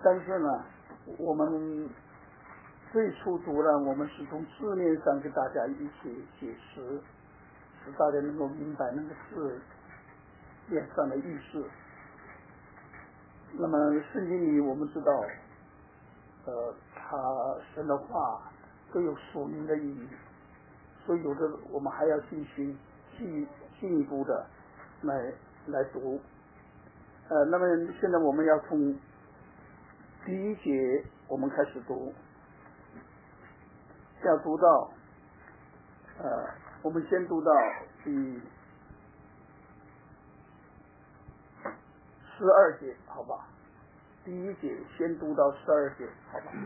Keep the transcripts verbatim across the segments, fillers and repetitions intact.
但是呢，我们最初读呢，我们是从字面上给大家一起解释，使大家能够明白那个字面上的意思。那么圣经里我们知道，呃，他神的话都有属灵的意义，所以有的我们还要进行进进一步的来来读。呃，那么现在我们要从第一节我们开始读，要读到呃，我们先读到第十二节，好吧？第一节先读到十二节，好吧？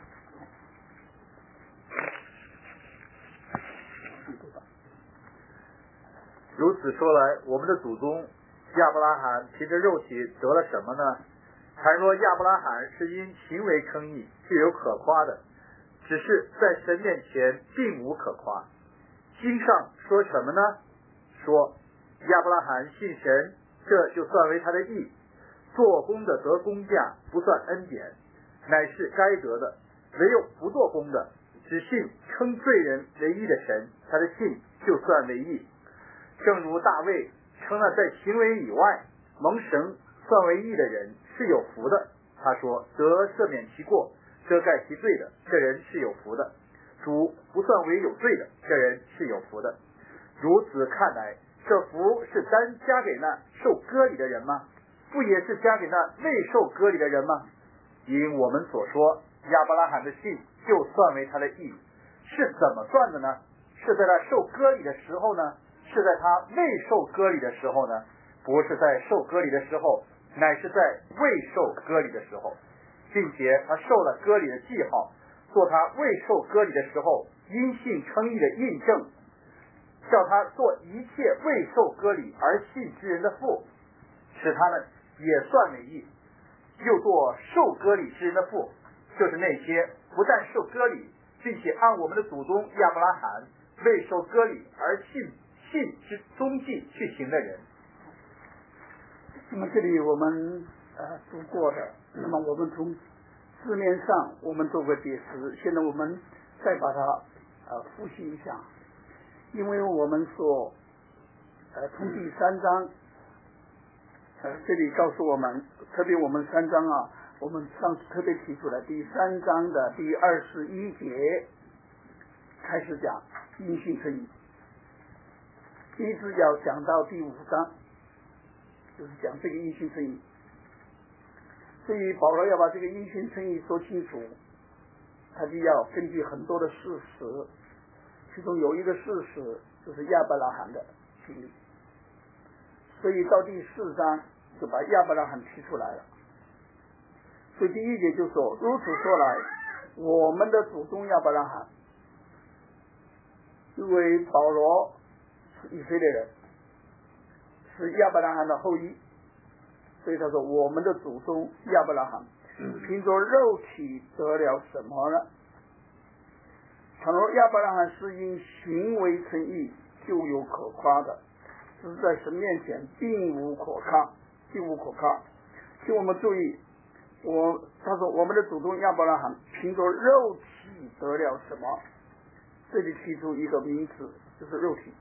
如此说来，我们的祖宗亚伯拉罕凭着肉体得了什么呢？倘若亚伯拉罕是因行为称义，是有可夸的，只是在神面前并无可夸。经上说什么呢？说亚伯拉罕信神，这就算为他的义。做工的得工价，不算恩典，乃是该得的。唯有不做工的，只信称罪人为义的神，他的信就算为义。正如大卫称那在行为以外蒙神算为义的人是有福的，他说得赦免其过，遮盖其罪的，这人是有福的。主不算为有罪的，这人是有福的。如此看来，这福是单加给那受割礼的人吗？不也是加给那未受割礼的人吗？因我们所说亚伯拉罕的信就算为他的义，是怎么算的呢？是在他受割礼的时候呢？是在他未受割礼的时候呢？不是在受割礼的时候，乃是在未受割礼的时候，并且他受了割礼的记号，做他未受割礼的时候因信称义的印证，叫他做一切未受割礼而信之人的父，使他们也算为义。又做受割礼之人的父，就是那些不但受割礼，并且按我们的祖宗亚伯拉罕未受割礼而信信之踪迹去行的人。 那么这里我们呃读过的，那么我们从字面上我们做过解释，现在我们再把它呃复习一下，因为我们说呃从第三章呃这里告诉我们，特别我们三章啊，我们上次特别提出来，第三章的第二十一节开始讲因信称义，一直要讲到第五章，就是讲这个因信称义。所以保罗要把这个因信称义说清楚，他就要根据很多的事实，其中有一个事实就是亚伯拉罕的经历，所以到第四章就把亚伯拉罕提出来了。所以第一节就说，如此说来，我们的祖宗亚伯拉罕，因为保罗是以色列人，是亚伯拉罕的后裔，所以他说我们的祖宗亚伯拉罕凭着肉体得了什么呢？倘若亚伯拉罕是因行为称义，就有可夸的，就是在神面前并无可夸，并无可夸。请我们注意，我他说我们的祖宗亚伯拉罕凭着肉体得了什么？这里提出一个名词，就是肉体。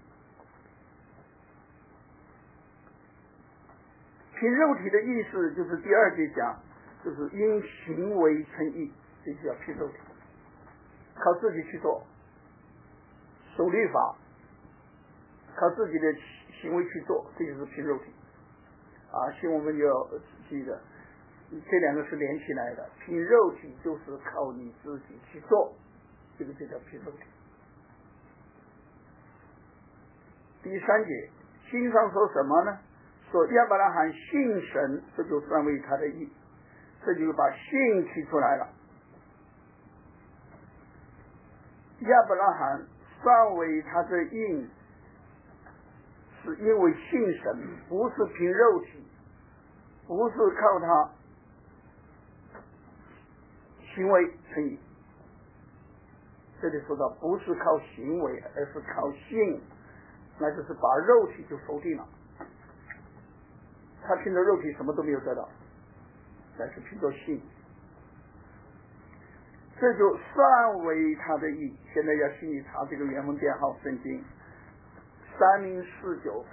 凭肉体的意思就是第二节讲，就是因行为称义，这就叫凭肉体，靠自己去做，守律法，靠自己的行为去做，这就是凭肉体。啊，希望我们要记得，这两个是连起来的，凭肉体就是靠你自己去做，这个就叫凭肉体。第三节，经上说什么呢？说亚伯拉罕信神，这就算为他的义，这就把信提出来了。亚伯拉罕算为他的义，是因为信神，不是凭肉体，不是靠他行为称义。这里说到不是靠行为，而是靠信，那就是把肉体就否定了。他凭着肉体什么都没有得到， 但是拼作信，这就算为他的义。现在要请你查这个原文编号圣经三零四九。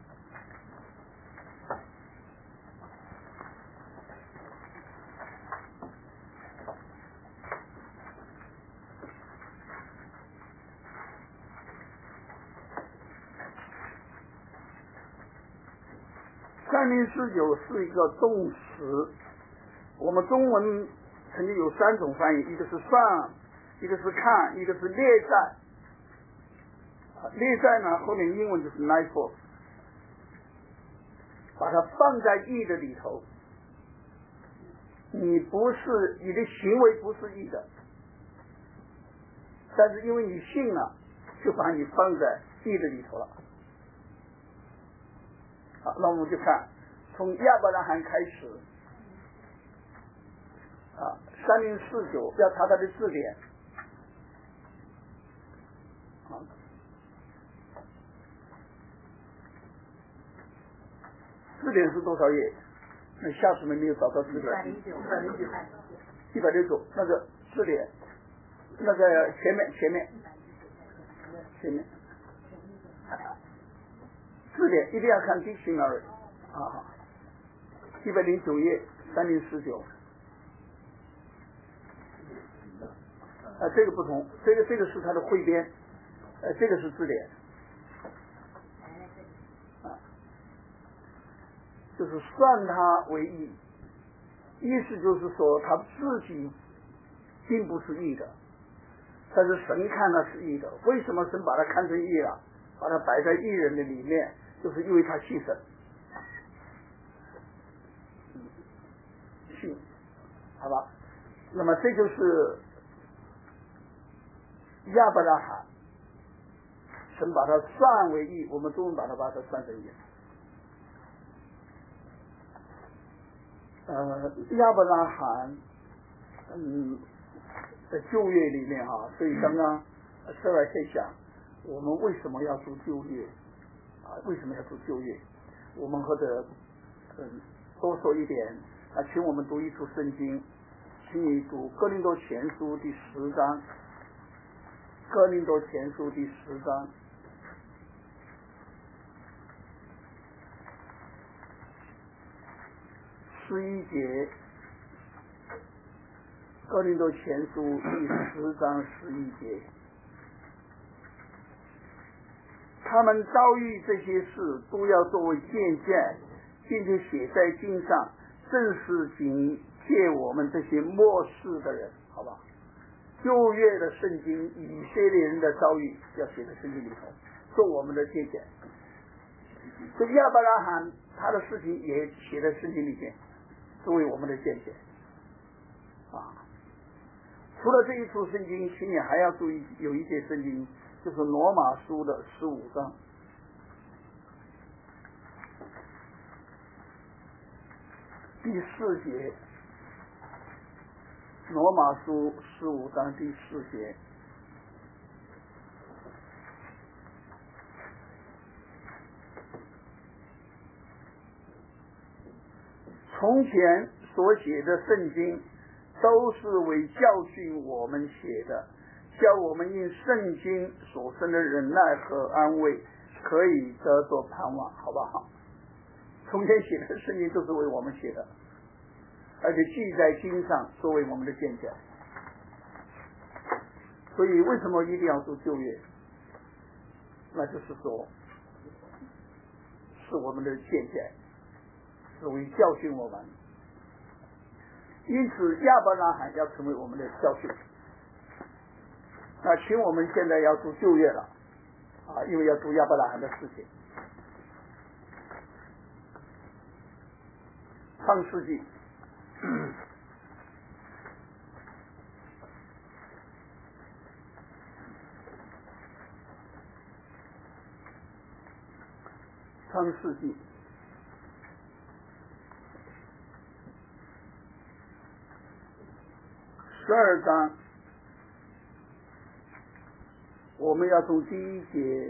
三零四九是一个动词，我们中文曾经有三种翻译，一个是算，一个是看，一个是列在。列在呢，后面英文就是 nigh for， 把它放在义的里头。你不是你的行为不是义的，但是因为你信了，就把你放在义的里头了。好，那我们就看从亚伯拉罕开始啊，三零四九要查他的字典啊，字典是多少页？那下次没有找到字典。一百零九，一百零九，一百零九，那个字典，那个前面前面前面。字典一定要看 dictionary 啊，一百零九页三零四九，啊，这个不同，这个这个是它的汇编，呃，这个是字典，啊，就是算他为义，意思就是说他自己并不是义的，但是神看他是义的。为什么神把他看成义了，把他摆在义人的里面？就是因为他信神，信，好吧？那么这就是亚伯拉罕，神把他算为义，我们中文把他把他算成义。呃，亚伯拉罕，嗯，在旧约里面哈、啊，所以刚刚社外在想，我们为什么要读旧约？啊，为什么要读旧约？我们或者嗯多说一点啊，请我们读一处圣经，请你读哥林多前书第十章，哥林多前书第十章十一节，哥林多前书第十章十一节。他们遭遇这些事，都要作为见证，并且写在经上，正是警戒我们这些末世的人，好吧？旧约的圣经，以色列人的遭遇要写在圣经里头，做我们的见证。这亚伯拉罕他的事情也写在圣经里面，作为我们的见证。啊，除了这一处圣经，请你还要注意，有一节圣经。就是罗马书的十五章，第四节，罗马书十五章第四节，从前所写的圣经都是为教训我们写的，叫我们因圣经所生的忍耐和安慰，可以得着盼望，好不好？从前写的圣经都是为我们写的，而且记在经上，作为我们的见证。所以为什么一定要读旧约？那就是说，是我们的见证，是为教训我们。因此，亚伯拉罕要成为我们的教训。那请我们现在要读旧约了啊，因为要读亚伯拉罕的事情。创世纪，创世纪十二章。我们要从第一节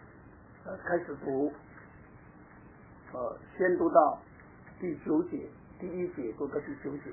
呃开始读，呃，先读到第九节。 第一节读到第九节。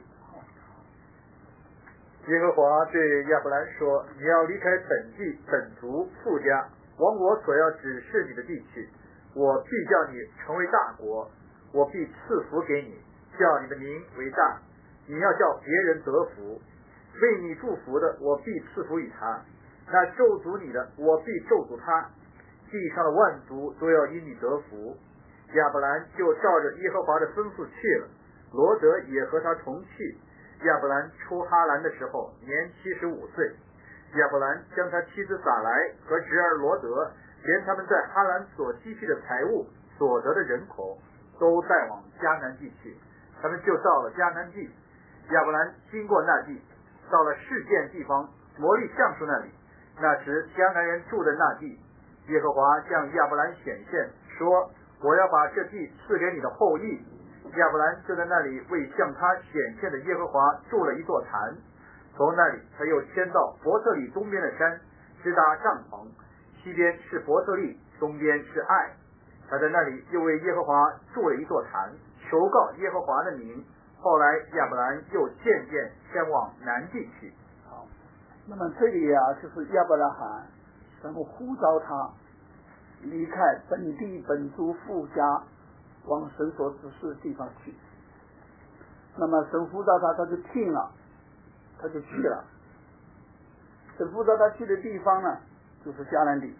耶和华对亚伯兰说：“你要离开本地、本族、父家，往我所要指示你的地去。我必叫你成为大国，我必赐福给你，叫你的名为大。你要叫别人得福。为你祝福的，我必赐福于他；那咒诅你的，我必咒诅他。地上的万族都要因你得福。”亚伯兰就照着耶和华的吩咐去了，罗德也和他同去。亚伯兰出哈兰的时候年七十五岁。亚伯兰将他妻子撒来和侄儿罗德，连他们在哈兰所积蓄的财物、所得的人口，都带往迦南地去。他们就到了迦南地。亚伯兰经过那地，到了示剑地方摩利橡树那里。那时迦南人住的那地，耶和华向亚伯兰显现，说：“我要把这地赐给你的后裔。”亚伯兰就在那里为向他显现的耶和华筑了一座坛。从那里他又迁到伯特利东边的山，支搭帐篷，西边是伯特利，东边是爱。他在那里又为耶和华筑了一座坛，求告耶和华的名。后来亚伯兰又渐渐迁往南地去。 好，那么这里啊，就是亚伯拉罕神呼召他离开本地本族父家，往神所指示的地方去。那么神呼召他，他就听了，他就去了。神呼召他去的地方呢，就是迦南地。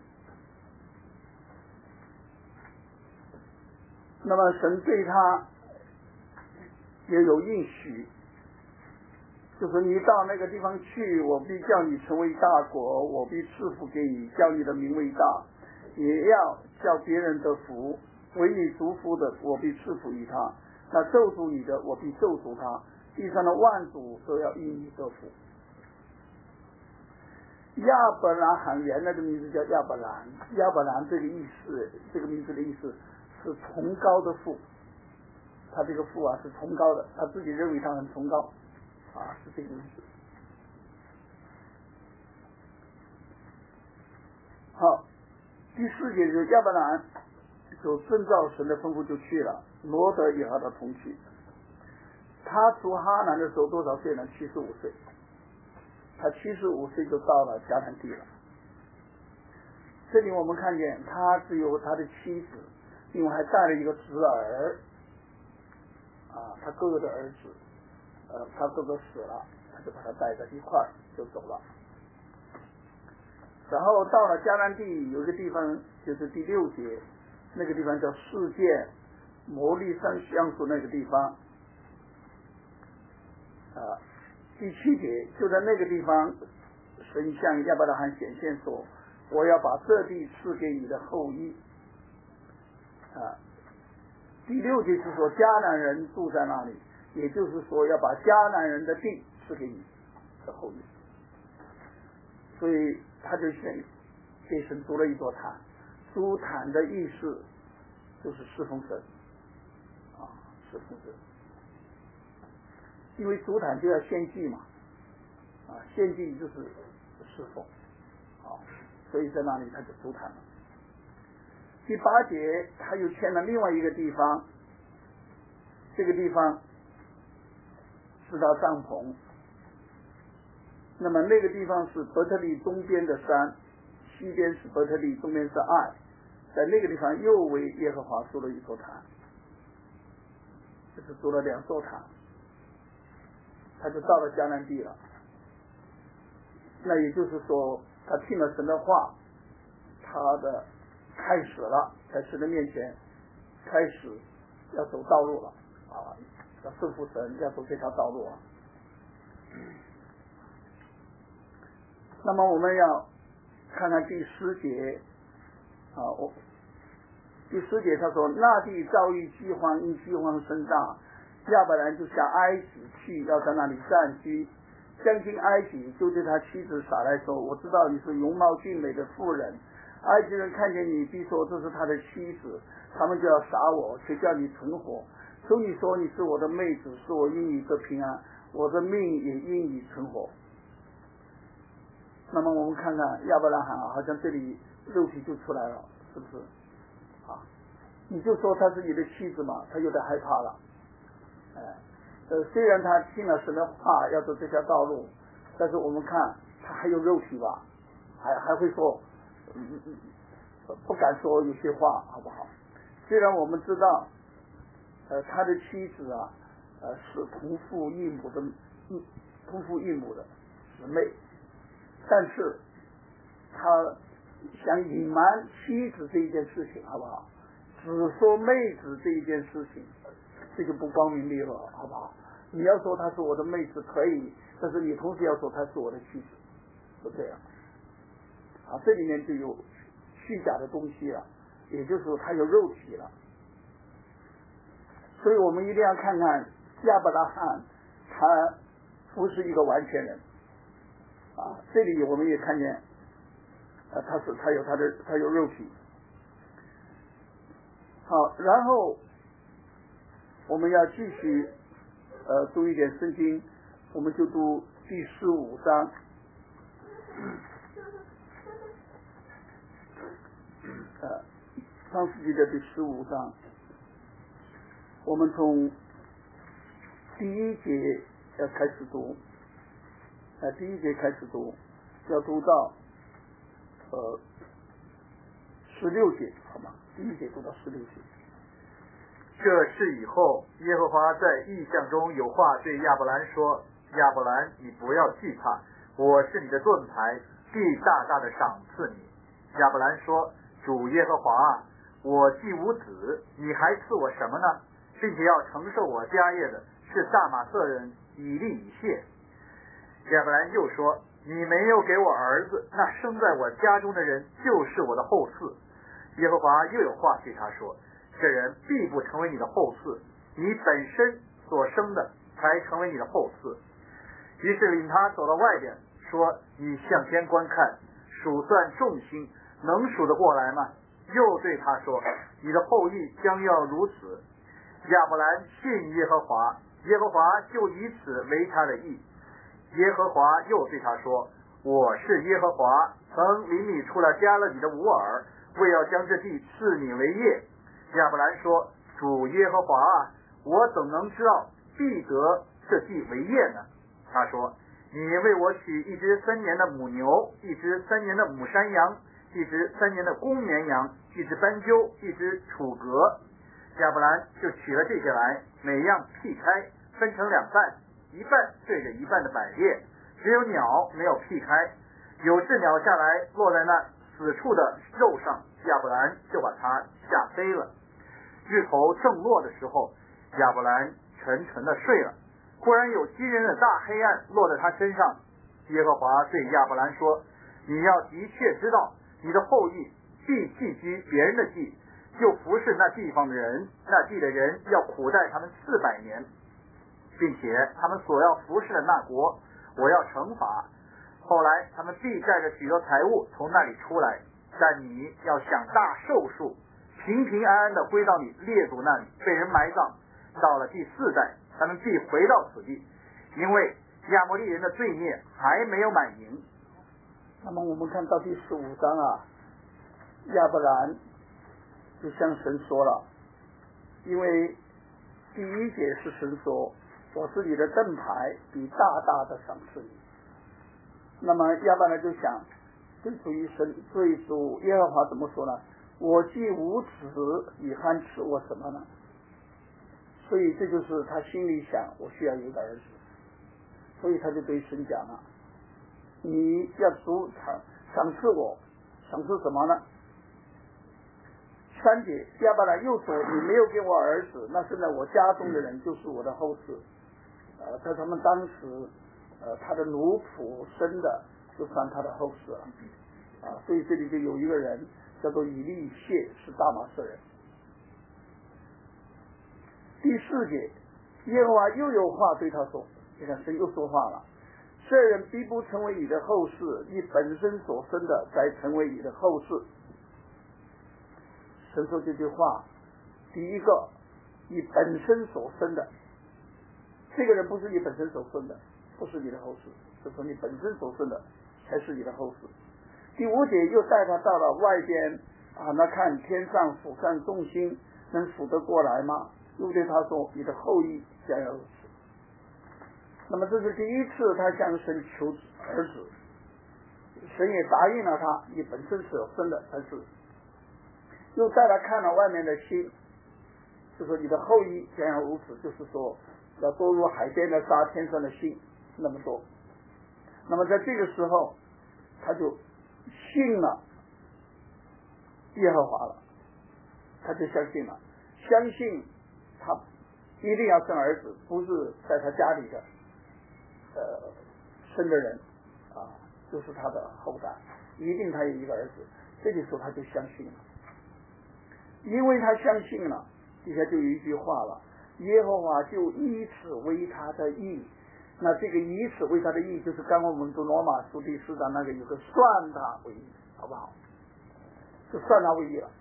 那么神对他也有应许，就是你到那个地方去，我必叫你成为大国，我必赐福给你，叫你的名为大，也要叫别人得福。为你祝福的，我必赐福于他；那咒诅你的，我必咒诅他。地上的万族都要因你得福。亚伯拉罕原来的名字叫亚伯兰，亚伯兰这个意思，这个名字的意思是崇高的父。他这个父啊是崇高的，他自己认为他很崇高，啊是这个意思。好，第四节就是亚伯兰就遵照神的吩咐就去了，罗德也和他同去。他出哈南的时候多少岁呢？七十五岁。他七十五岁就到了迦南地了。这里我们看见他只有他的妻子，另外还带了一个侄儿，啊，他哥哥的儿子，呃，他哥哥死了，他就把他带在一块儿就走了。然后到了迦南地，有一个地方就是第六节，那个地方叫示剑摩利山橡树那个地方，啊，第七节就在那个地方，神向亚伯拉罕显现说：“我要把这地赐给你的后裔。”啊，第六节是说迦南人住在那里，也就是说要把迦南人的地赐给你的后裔。所以他就选给神筑了一座坛，筑坛的意思就是侍奉神，啊，侍奉神。因为筑坛就要献祭嘛，啊，献祭就是侍奉，啊，所以在那里他就筑坛了。第八节他又迁了另外一个地方，这个地方是他帐篷。那么那个地方是伯特利东边的山，西边是伯特利，东边是爱，在那个地方又为耶和华筑了一座坛，就是筑了两座坛，他就到了迦南地了。那也就是说他听了神的话，他的开始了，在神的面前开始要走道路了，啊，要顺服神，要走这条道路了。那么我们要看看第十节，啊，我第十节他说：“那地遭遇饥荒，因饥荒甚大，亚伯兰就下埃及去，要在那里暂居。将近埃及，就对他妻子撒来说：我知道你是容貌俊美的妇人，埃及人看见你，必说这是他的妻子，他们就要杀我，却叫你存活。求你说你是我的妹子，是我因你得平安，我的命也因你存活。”那么我们看看亚伯拉罕啊，好像这里肉体就出来了，是不是啊？你就说她是你的妻子嘛，他有点害怕了，哎， 呃，虽然他听了神的话要走这条道路，但是我们看他还有肉体吧，还还会说，嗯嗯，不敢说有些话，好不好？虽然我们知道，呃，他的妻子啊，呃，是同父异母的，嗯，同父异母的姊妹，但是他想隐瞒妻子这一件事情，好不好？只说妹子这一件事情，这就不光明磊落，好不好？你要说她是我的妹子可以，但是你同时要说她是我的妻子，就这样。啊，这里面就有虚假的东西了，也就是说他有肉体了。所以我们一定要看看亚伯拉罕，他不是一个完全人。啊，这里我们也看见，啊，他是他有他的他有肉体。好，然后我们要继续呃读一点圣经，我们就读第十五章。呃，创世纪的第十五章，我们从第一节要开始读，呃，第一节开始读，要读到呃十六节，好吗？第一节读到十六节。 这事以后，耶和华在异象中有话对亚伯兰说：“亚伯兰，你不要惧怕，我是你的盾牌，必大大的赏赐你。”亚伯兰说：“主耶和华啊，我既无子，你还赐我什么呢？并且要承受我家业的是大马色人以利以谢。”亚伯兰又说：“你没有给我儿子，那生在我家中的人就是我的后嗣。”耶和华又有话对他说：“这人必不成为你的后嗣，你本身所生的才成为你的后嗣。”于是领他走到外边，说：“你向天观看，数算众星，能数得过来吗？”又对他说：“你的后裔将要如此。”亚伯兰信耶和华，耶和华就以此为他的义。耶和华又对他说：“我是耶和华，曾领你出了加勒底的吾尔，为要将这地赐你为业。”亚伯兰说：“主耶和华啊，我怎能知道必得这地为业呢？”他说：“你为我取一只三年的母牛，一只三年的母山羊，一只三年的公绵羊，一只斑鸠，一只楚革。”亚伯兰就取了这些来，每样劈开，分成两半，一半对着一半的摆列，只有鸟没有劈开。有只鸟下来落在那死处的肉上，亚伯兰就把它吓飞了。日头正落的时候，亚伯兰沉沉的睡了。忽然有惊人的大黑暗落在他身上。耶和华对亚伯兰说：“你要的确知道，你的后裔必寄居别人的地，就服侍那地方的人，那地的人要苦待他们四百年，并且他们所要服侍的那国，我要惩罚。后来他们必带着许多财物从那里出来，但你要享大寿数，平平安安的归到你列祖那里，被人埋葬。到了第四代，他们必回到此地，因为亚摩利人的罪孽还没有满盈。” 那么我们看到第十五章啊，亚伯兰就向神说了，因为第一节是神说：“我是你的盾牌，必大大的赏赐你。”那么亚伯兰就想，对主于神，对主耶和华怎么说呢？我既无子，你还赐我什么呢？所以这就是他心里想，我需要有个儿子，所以他就对神讲了：“你要主赏赏赐我，赏赐什么呢？”三节，亚伯兰又说：“你没有给我儿子，那现在我家中的人就是我的后嗣。”呃，在他们当时，呃，他的奴仆生的就算他的后嗣了。啊，所以这里就有一个人叫做以利谢，是大马色人。第四节，耶和华又有话对他说：“你看，神又说话了，这人必不成为你的后嗣，你本身所生的才成为你的后嗣。”神说这句话，第一个，你本身所生的，这个人不是你本身所生的，不是你的后嗣，就说你本身所生的才是你的后嗣。第五节又带他到了外边啊，那看天上俯瞰众星，能数得过来吗？又对他说：“你的后裔将要如此。” 那么这是第一次他向神求儿子，神也答应了他，你本身是有生的，但是又带他看了外面的星，就说你的后裔将要如此，就是说要多如海边的沙，天上的星那么多。那么在这个时候他就信了耶和华了，他就相信了，相信他一定要生儿子，不是在他家里的呃生的人啊，就是他的后代，一定他有一个儿子。这个时候他就相信了，因为他相信了，底下就有一句话了，耶和华就以此为他的义。那这个以此为他的义，就是刚刚我们读罗马书第四章那个有个算他为义，好不好？就算他为义了。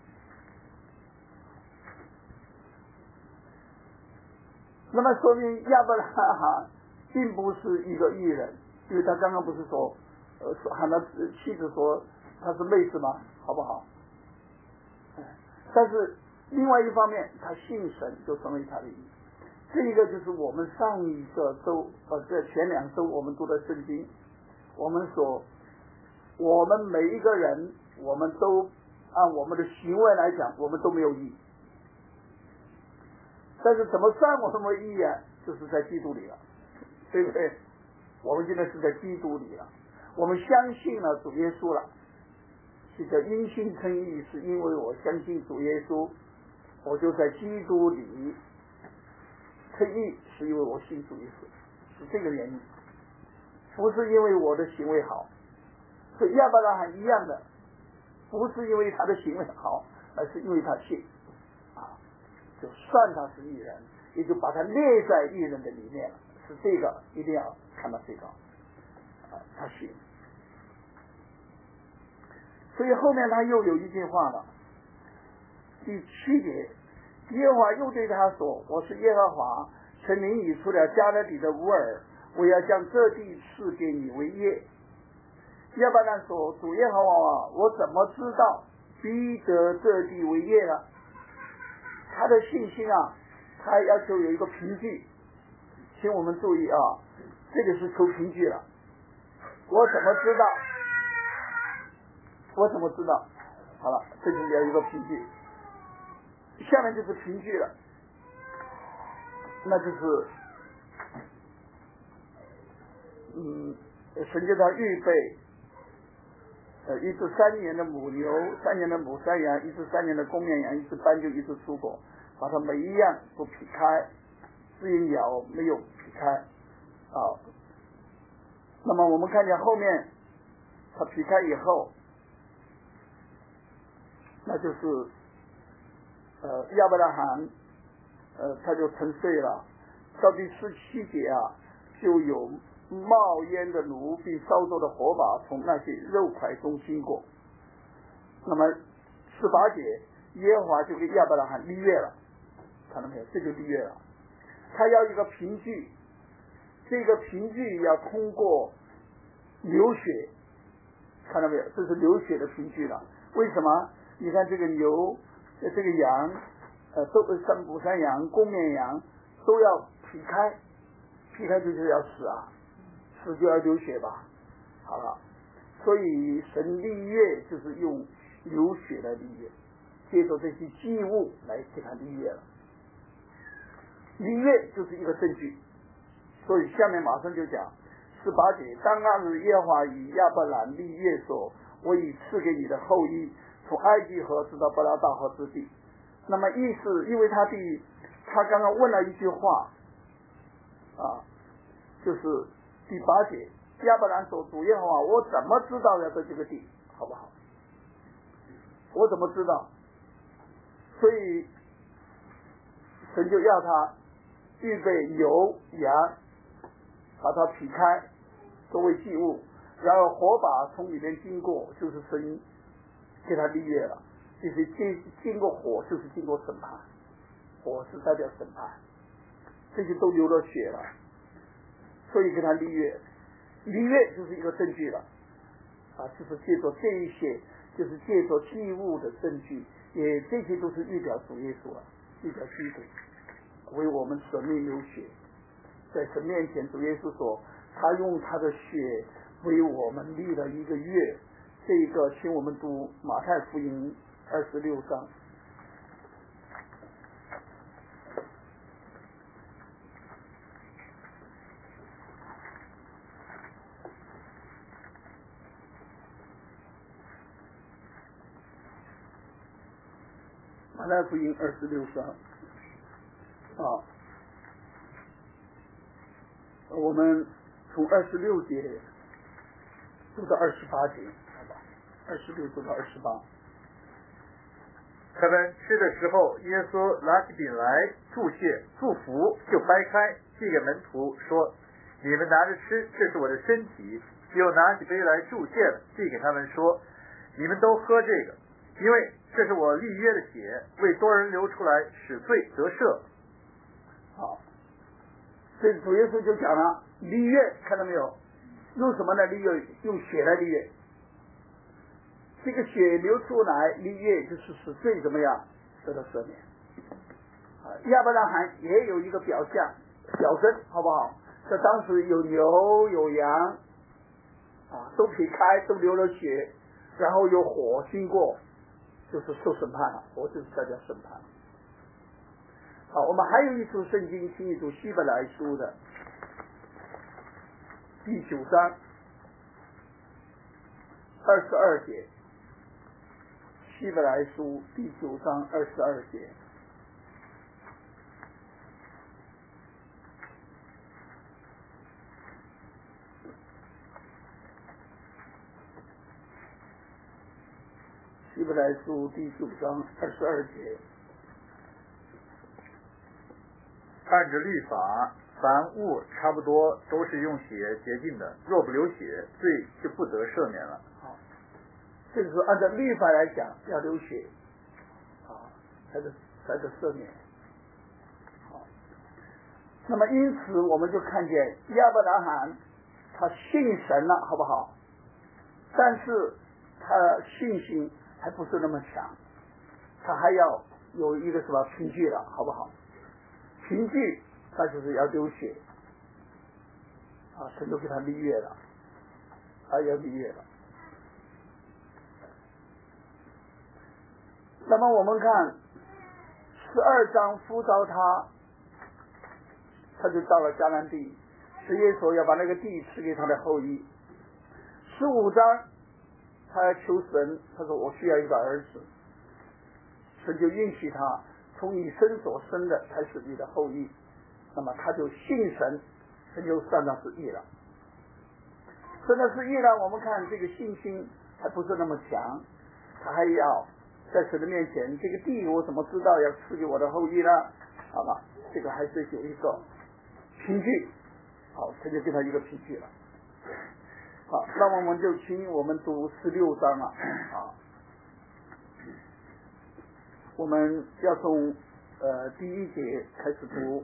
那么说明亚伯拉罕并不是一个义人，因为他刚刚不是说呃喊他妻子说他是妹子吗？好不好？但是另外一方面他信神，就成为他的义。这一个就是我们上一个周呃这前两周我们读的圣经，我们说我们每一个人，我们都按我们的行为来讲，我们都没有义。但是怎么算我们为义啊？就是在基督里了，对不对？我们现在是在基督里了，我们相信了主耶稣了，是叫因信称义，是因为我相信主耶稣，我就在基督里称义，是因为我信主耶稣，是这个原因，不是因为我的行为好。所以亚伯拉罕一样的，不是因为他的行为好，而是因为他信啊，就算他是义人，也就把他列在义人的里面了。是这个一定要看到这个啊，他信。所以后面他又有一句话了，第七节，耶和华又对他说：“我是耶和华，曾领你出了加勒底的乌尔，我要将这地赐给你为业。”亚伯兰说：“主耶和华，我怎么知道必得这地为业呢？”他的信心啊，他要求有一个凭据，请我们注意啊，这个是求凭据了。我怎么知道？我怎么知道？好了，这就是要一个凭据。下面就是凭据了，那就是嗯，神叫他预备呃一至三年的母牛，三年的母山羊，一至三年的公绵羊，一至斑鸠，一至出果，把它每一样都劈开，至于鸟没有劈开啊。那么我们看见后面他劈开以后，那就是呃亚伯拉罕呃他就沉睡了。到第十七节啊，就有冒烟的炉并烧灼的火把从那些肉块中经过。那么十八节，耶和华就给亚伯拉罕立约了，看到没有？这就立约了。他要一个凭据，这个凭据要通过流血，看到没有？这是流血的凭据了。为什么？你看这个牛，这个羊，呃，都山母山羊、公绵羊都要劈开，劈开就是要死啊，死就要流血吧。好了，所以神立约就是用流血来立约，借着这些祭物来给他立约了。立约就是一个证据，所以下面马上就讲十八节，当那日耶和华与亚伯兰立约说：“我已赐给你的后裔，从埃及河直到伯拉大河之地。”那么意思，因为他第他刚刚问了一句话啊，就是第八节，亚伯兰说：“主耶和华，我怎么知道要得这个地，好不好？我怎么知道？”所以神就要他预备牛羊，把它劈开作为祭物，然后火把从里面经过，就是神给他立约了。就是经经过火，就是经过审判，火是代表审判，这些都流了血了，所以给他立约。立约就是一个证据了啊，就是借着这一些，就是借着祭物的证据，也这些都是预表主耶稣了，预表基督为我们舍命流血， 在神面前，主耶稣说，他用他的血为我们立了一个约。这一个，请我们读马太福音二十六章。马太福音二十六章，啊，我们从二十六节读到二十八节，好吧？二十六读到二十八。 他们吃的时候，耶稣拿起饼来祝谢，祝福就掰开，递给门徒说：“你们拿着吃，这是我的身体。”又拿起杯来祝谢了，递给他们说：“你们都喝这个，因为这是我立约的血，为多人流出来，使罪得赦。” 好，这主耶稣就讲了立约，看到没有？用什么来立约？用血来立约。这个血流出来立约，就是使罪怎么样得到赦免。啊，亚伯拉罕也有一个表象表征，好不好？在当时有牛有羊，啊，都劈开，都流了血，然后有火经过，就是受审判了，火就是代表审判。好，我们还有一处圣经，请你读希伯来书的第九章二十二节。希伯来书第九章二十二节。希伯来书第九章二十二节。 按着律法，凡物差不多都是用血洁净的，若不流血，罪就不得赦免了。 好，这个是按照律法来讲，要流血，啊，才得才得赦免。好，那么因此我们就看见亚伯拉罕他信神了，好不好？但是他信心还不是那么强，他还要有一个什么凭据了，好不好？凭据他就是要流血，啊，神都给他立约了，他要立约了。那么我们看十二章呼召他，他就到了迦南地，十耶稣要把那个地赐给他的后裔。十五章他要求神，他说我需要一个儿子，神就允许他从你身所生的才是你的后裔，那么他就信神，神就算他是义了。算他是义了，我们看这个信心还不是那么强，他还要在神的面前，这个地我怎么知道要赐给我的后裔呢？好吧，这个还是有一个凭据，好，他就给他一个凭据了。好，那我们就请我们读十六章了，好。我们要从呃第一节开始读，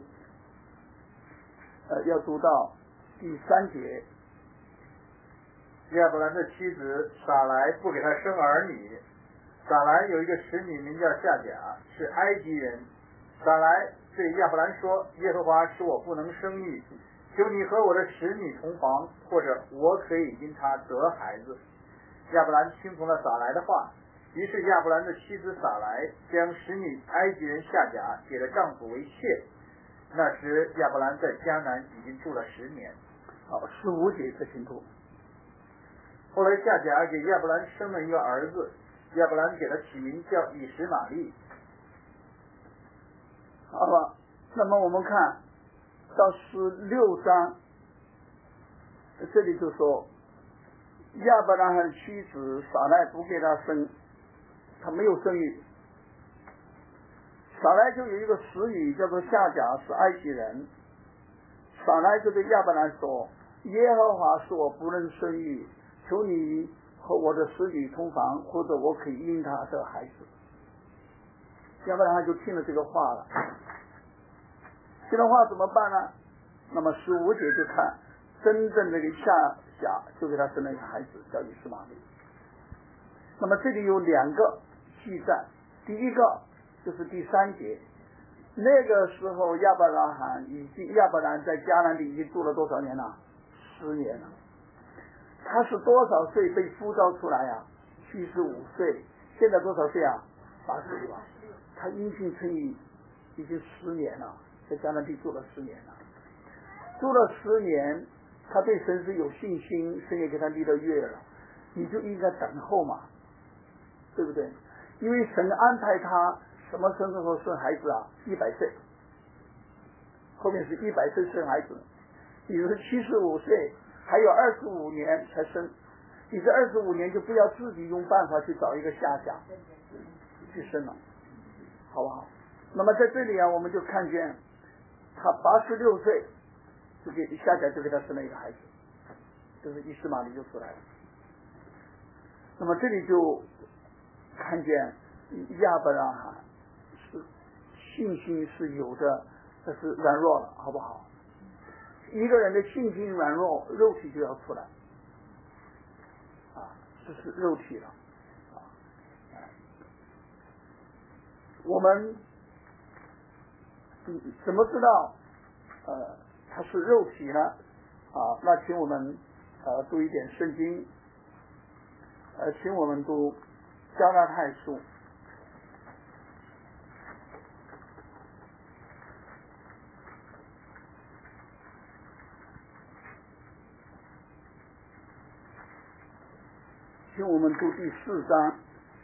呃要读到第三节。 亚伯兰的妻子撒来不给他生儿女，撒来有一个使女名叫夏甲，是埃及人。撒来对亚伯兰说：“耶和华使我不能生育，求你和我的使女同房，或者我可以因她得孩子。”亚伯兰听从了撒来的话。于是亚伯兰的妻子撒来将使女埃及人夏甲给了丈夫为妾。那时亚伯兰在迦南已经住了十年。 好，十五节的情况。 后来夏甲给亚伯兰生了一个儿子，亚伯兰给他起名叫以实玛利。 好了，那么我们看到十六章，这里就说亚伯拉罕妻子撒来不给他生，他没有生育。撒来就有一个使女叫做夏甲，是埃及人。撒来就对亚伯兰说：“耶和华使我不能生育，求你和我的使女同房，或者我可以因他得孩子。”亚伯兰就听了这个话了。听了话怎么办呢？那么十五节就看真正这个夏甲就给他生了一个孩子，叫以实玛利。那么这里有两个记载，第一个就是第三节， 那个时候亚伯拉罕已经亚伯兰在迦南地已经住了多少年了？十年了。他是多少岁被呼召出来啊？七十五岁。现在多少岁啊？八十六。他因信称义已经十年了，在迦南地住了十年了。住了十年，他对神是有信心，神也给他立了约了，你就应该等候嘛，对不对？因为神安排他什么时候生孩子啊？一百岁，后面是一百岁生孩子，你是七十五岁，还有二十五年才生，你这二十五年就不要自己用办法去找一个下家去生了，好不好？那么在这里啊，我们就看见他八十六岁就给下家就给他生了一个孩子，就是以实玛利就出来了。那么这里就看见亚伯拉罕是信心是有的，但是软弱了，好不好？一个人的信心软弱，肉体就要出来啊，这是肉体了啊。我们怎么知道呃它是肉体呢？啊，那请我们呃读一点圣经，呃，请我们读加拉太书。请我们读第四章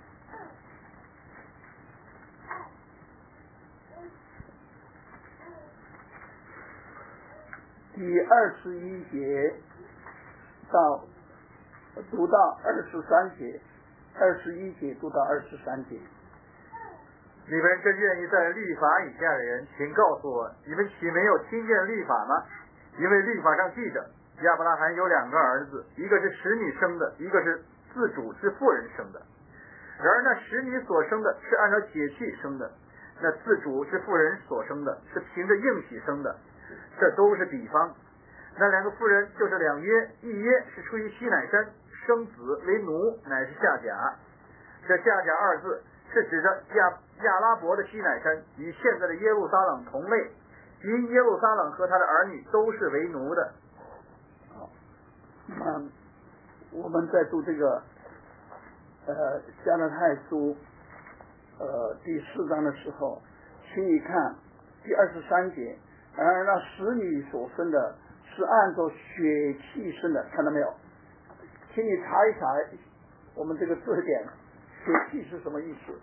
第二十一节到读到二十三节，二十一节读到二十三节。 你们真愿意在律法以下的人，请告诉我，你们岂没有听见律法吗？因为律法上记着，亚伯拉罕有两个儿子，一个是使女生的，一个是自主之妇人生的。然而那使女所生的是按照血气生的，那自主之妇人所生的是凭着应许生的，这都是比方。那两个妇人就是两约，一约是出于西乃山，生子为奴，乃是夏甲。这夏甲二字是指着亚亚拉伯的西乃山，与现在的耶路撒冷同类，因耶路撒冷和他的儿女都是为奴的。 好，那我们在读这个呃加拉太书呃第四章的时候，请你看第二十三节，然而那使女所生的是按照血气生的，看到没有？请你查一查我们这个字典，血气是什么意思？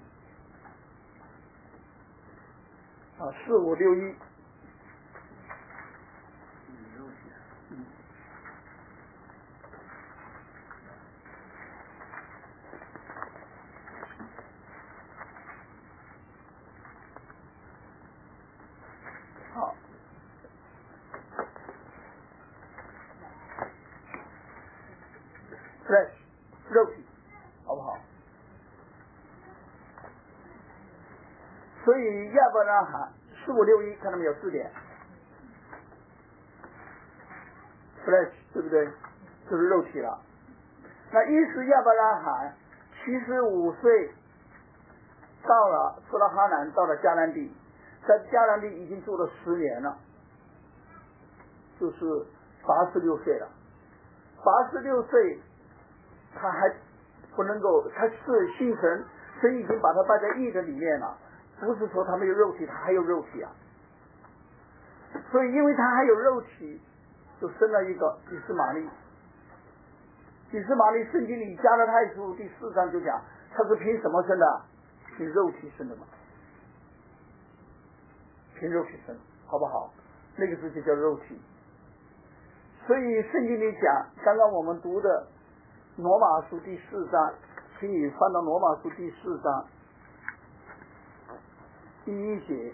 啊，四五六一。嗯。好。flesh 肉体，好不好？所以亚伯拉罕四五六一看到没有？字典 flesh 对不对？就是肉体了。那意思亚伯拉罕七十五岁到了出了哈南，到了迦南地，在迦南地已经住了十年了，就是八十六岁了。八十六岁他还不能够，他是信神，神已经把他摆在义的里面了，不是说他没有肉体，他还有肉体啊。所以因为他还有肉体，就生了一个以实玛利。以实玛利圣经里加拉太书第四章就讲，他是凭什么生的？凭肉体生的嘛，凭肉体生，好不好？那个时候就叫肉体。所以圣经里讲，刚刚我们读的罗马书第四章，请你翻到罗马书第四章第一节。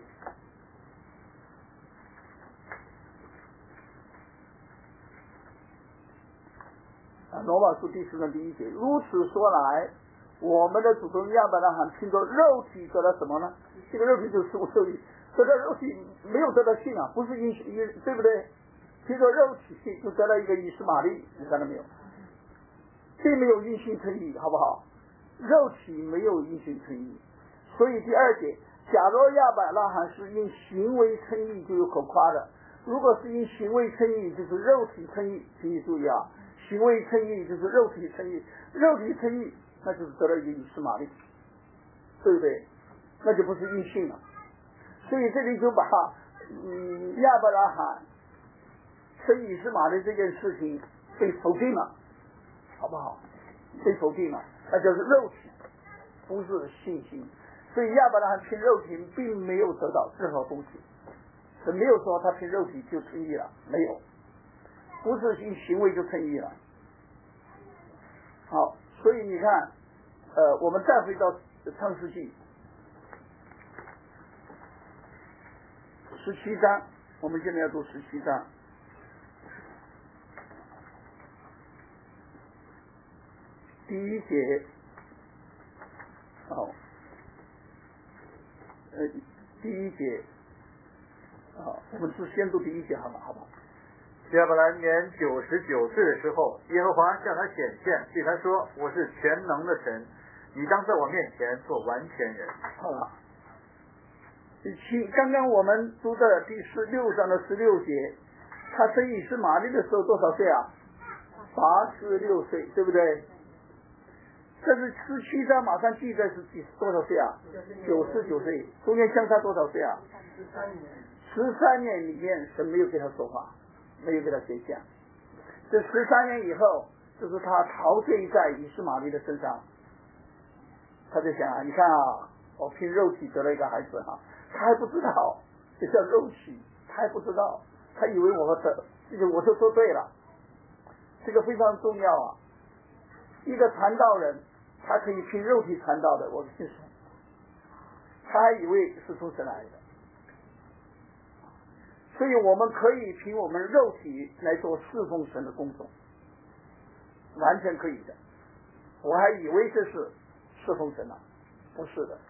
啊，罗马书第四章第一节，如此说来，我们的祖宗亚伯拉罕凭着肉体得了什么呢？这个肉体就是我肉体，得到肉体没有得到信啊，不是因因对不对？凭着肉体就得了一个以实玛利，你看到没有？并没有因信称义，好不好？肉体没有因信称义，所以第二节， 假若亚伯拉罕是因行为称义，就有可夸的；如果是因行为称义，就是肉体称义。请你注意啊，行为称义就是肉体称义，肉体称义那就是得了一个以斯玛利，对不对？那就不是因信了。所以这里就把嗯亚伯拉罕生以斯玛利这件事情被否定了，好不好？被否定了，那就是肉体，不是信心。所以亚伯拉罕凭肉体并没有得到任何东西，神没有说他凭肉体就称义了，没有，不是因行为就称义了。好，所以你看，呃，我们再回到创世纪十七章，我们现在要读十七章。第一节，好，呃，第一节，好，我们是先读第一节好了，好不好？ 亚伯兰年九十九岁的时候，耶和华向他显现，对他说：“我是全能的神，你当在我面前做完全人。” 好了，刚刚我们读的第十六章的十六节，他生以斯玛利的时候多少岁啊？八十六岁，对不对？这是十七章马上记载是几多少岁啊？九十九岁，中间相差多少岁啊？ 十三年。 十三年里面，神没有给他说话，没有给他显现。这十三年以后，就是他陶醉在以斯玛利的身上。他就想啊，你看啊，我凭肉体得了一个孩子哈、啊，他还不知道这叫肉体，他还不知道，他以为我得，这个我就说对了，这个非常重要啊。一个传道人，他可以凭肉体传道的，我跟你说，他还以为是从神来的。所以我们可以凭我们肉体来做侍奉神的工作，完全可以的。我还以为这是侍奉神了，不是的。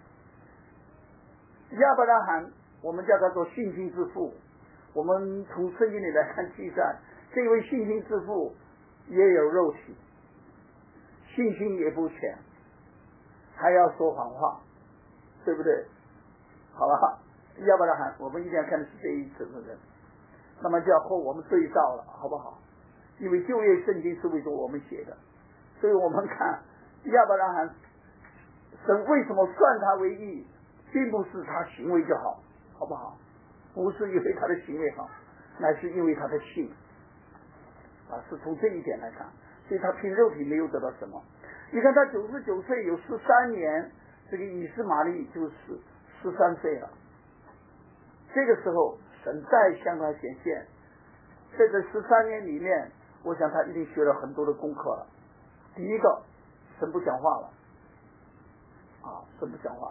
亚伯拉罕，我们叫他做信心之父。我们从圣经里来看记载，这位信心之父也有肉体，信心也不全，还要说谎话，对不对？好了，亚伯拉罕，我们一定要看的是这一层的人，那么就要和我们对照了，好不好？因为旧约圣经是为着我们写的，所以我们看亚伯拉罕，神为什么算他为义，并不是他行为就好，好不好？不是因为他的行为好，乃是因为他的信啊，是从这一点来看，所以他凭肉体没有得到什么。你看他九十九岁有十三年，这个以斯玛利就是十三岁了。这个时候神再向他显现，在这十三年里面，我想他一定学了很多的功课了。第一个，神不讲话了，啊，神不讲话了。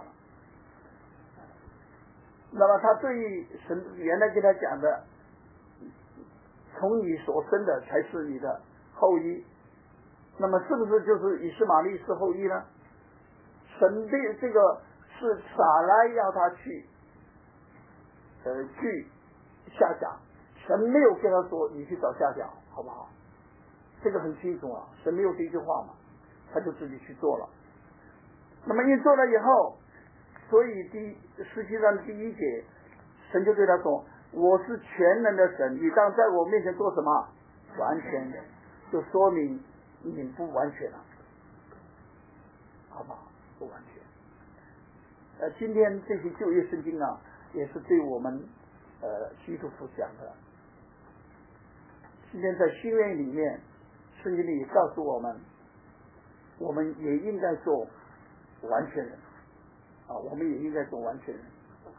那么他对于神原来跟他讲的，从你所生的才是你的后裔，那么是不是就是以斯玛利是后裔呢？神的这个是撒来要他去呃去下甲，神没有跟他说你去找下甲，好不好？这个很清楚啊，神没有这句话嘛，他就自己去做了。那么一做了以后，所以第实际上第一节，神就对他说：“我是全能的神，你当在我面前做什么？完全的。”就说明你不完全了，好不好？不完全。呃，今天这些旧约圣经啊，也是对我们呃基督徒讲的。今天在新约里面，圣经里告诉我们，我们也应该做完全人啊，我们也应该做完全人。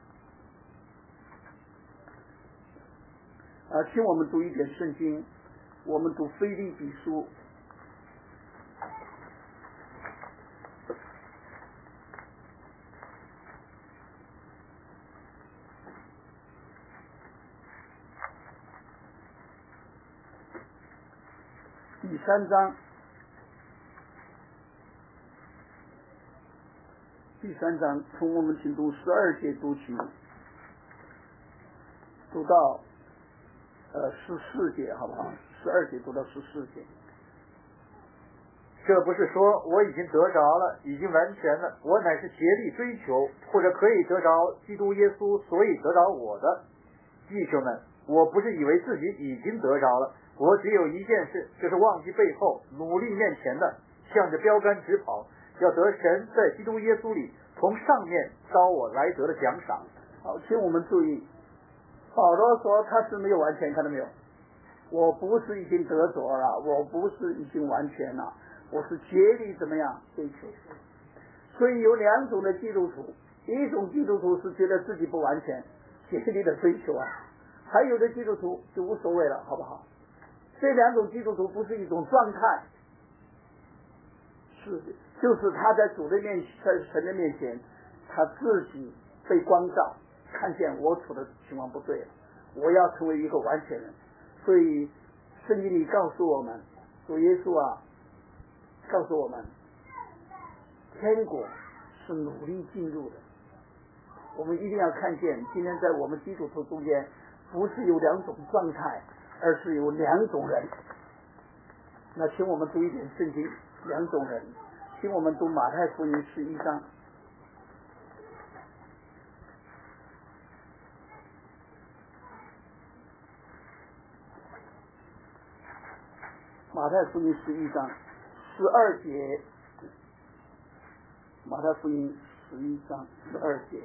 啊，请我们读一点圣经，我们读腓立比书。第三章，第三章从我们请读十二节读起，读到呃十四节，好不好？十二节读到十四节。 这不是说我已经得着了，已经完全了，我乃是竭力追求，或者可以得着基督耶稣，所以得着我的。弟兄们，我不是以为自己已经得着了，我只有一件事，就是忘记背后，努力面前的，向着标杆直跑，要得神在基督耶稣里从上面招我来得的奖赏。 好，请我们注意，保罗说他是没有完全，看到没有？我不是已经得着了，我不是已经完全了，我是竭力怎么样追求。所以有两种的基督徒，一种基督徒是觉得自己不完全，竭力的追求啊，还有的基督徒就无所谓了，好不好？这两种基督徒不是一种状态，是就是他在主的面在神的面前，他自己被光照，看见我处的情况不对了，我要成为一个完全人。所以圣经里告诉我们，主耶稣啊告诉我们，天国是努力进入的。我们一定要看见，今天在我们基督徒中间不是有两种状态，而是有两种人。那请我们读一点圣经，两种人，请我们读马太福音十一章。马太福音十一章十二节，马太福音十一章十二节。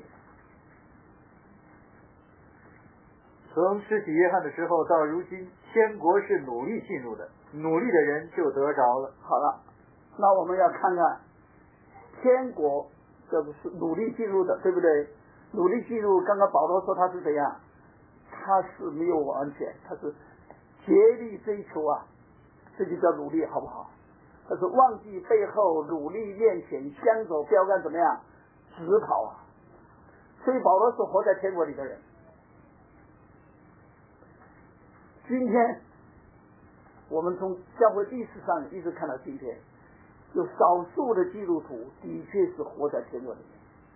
从施洗约翰的时候到如今，天国是努力进入的，努力的人就得着了。 好了，那我们要看看天国这不是努力进入的，对不对？努力进入，刚刚保罗说他是怎样？他是没有完全，他是竭力追求啊，这就叫努力，好不好？他是忘记背后，努力面前，向走标杆怎么样？直跑啊！所以保罗是活在天国里的人。今天我们从教会历史上一直看到今天，有少数的基督徒的确是活在天国里面，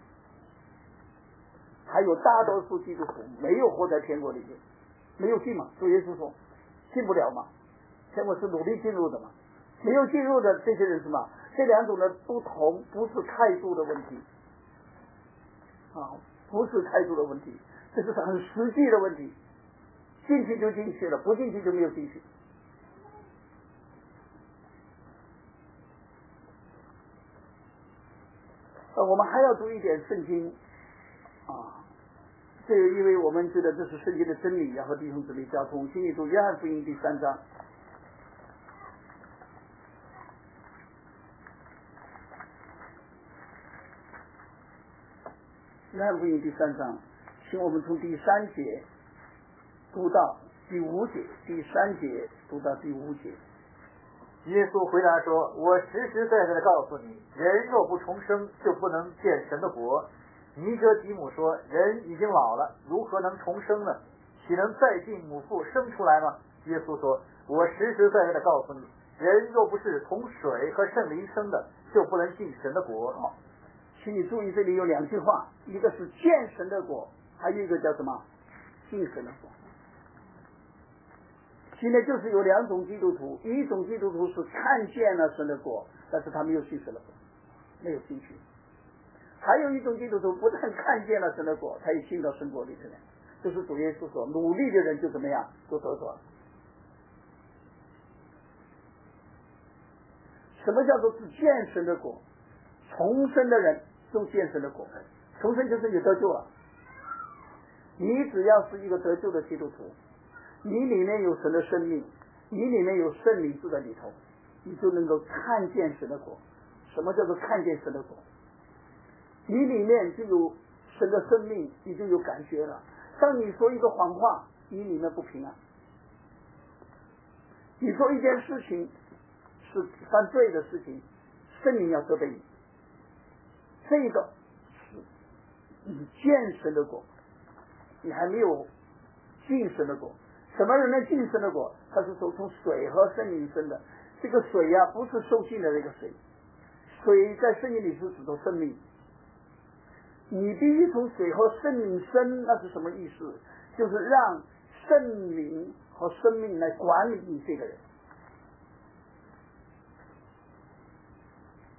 还有大多数基督徒没有活在天国里面，没有进嘛？主耶稣说进不了嘛，天国是努力进入的嘛，没有进入的这些人什么？这两种的不同不是态度的问题啊，不是态度的问题，这是很实际的问题。进去就进去了，不进去就没有进去。呃，我们还要读一点圣经啊，这个因为我们觉得这是圣经的真理，要和弟兄姊妹交通。请你读约翰福音第三章。约翰福音第三章，请我们从第三节读到第五节，第三节读到第五节。 耶稣回答说：我实实在在的告诉你，人若不重生，就不能见神的国。尼哥底母说：人已经老了，如何能重生呢？岂能再进母腹生出来吗？耶稣说：我实实在在的告诉你，人若不是从水和圣灵生的，就不能进神的国。 好，请你注意，这里有两句话，一个是见神的国，还有一个叫什么？进神的国。现在就是有两种基督徒，一种基督徒是看见了神的国，但是他没有进神的国，没有进去；还有一种基督徒不但看见了神的国，他也进到神国里去了。就是主耶稣说，努力的人就怎么样，就得着了。什么叫做是见神的国？重生的人就见神的国，重生就是你得救了。你只要是一个得救的基督徒，你里面有神的生命，你里面有圣灵住在里头，你就能够看见神的国。什么叫做看见神的国？你里面就有神的生命，你就有感觉了。当你说一个谎话，你里面不平安；你说一件事情是犯罪的事情，圣灵要责备你。这个是你见神的国，你还没有进神的国。什么人能进神的国？他是说从水和圣灵生的。这个水呀、啊，不是受尽的那个水，水在圣经里是指的生命。你必须从水和圣灵生，那是什么意思？就是让圣灵和生命来管理你这个人。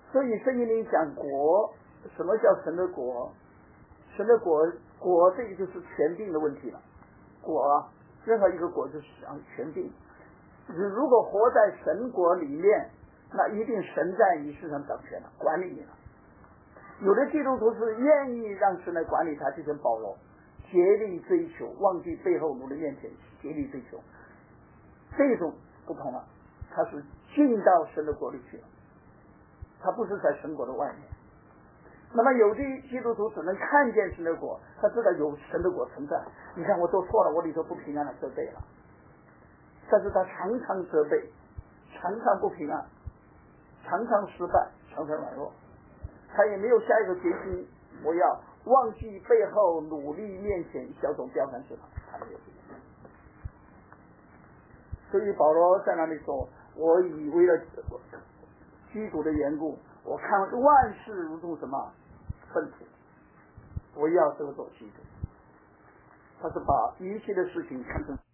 所以圣经里讲国，什么叫神的国？神的国，国这个就是权柄的问题了。国啊，任何一个国就是讲权柄。如果活在神国里面，那一定神在你身上掌权了，管理你了。有的基督徒是愿意让神来管理他，就像保罗，竭力追求，忘记背后，努力面前，竭力追求。这种不同了，他是进到神的国里去了，他不是在神国的外面。那么有的基督徒只能看见神的国，他知道有神的国存在。你看我做错了，我里头不平安了，责备了，但是他常常责备，常常不平安，常常失败，常常软弱，他也没有下一个决心，我要忘记背后，努力面前，小种标杆是他，他没有。所以保罗在那里说，我以为了基督的缘故，我看万事如同什么粪土，我要得着基督。他是把一切的事情看成